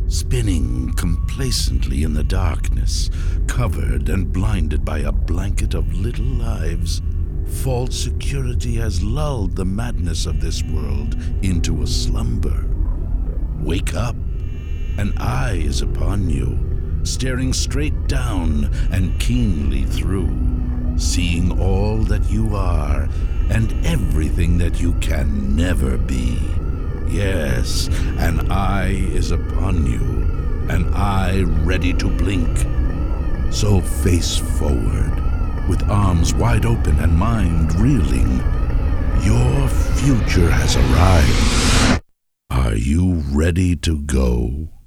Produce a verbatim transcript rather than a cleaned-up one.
spinning complacently in the darkness, covered and blinded by a blanket of little lives. False security has lulled the madness of this world into a slumber. Wake up. An eye is upon you, staring straight down and keenly through, seeing all that you are and everything that you can never be. Yes, an eye is upon you, an eye ready to blink. So face forward, with arms wide open and mind reeling. Your future has arrived. Are you ready to go?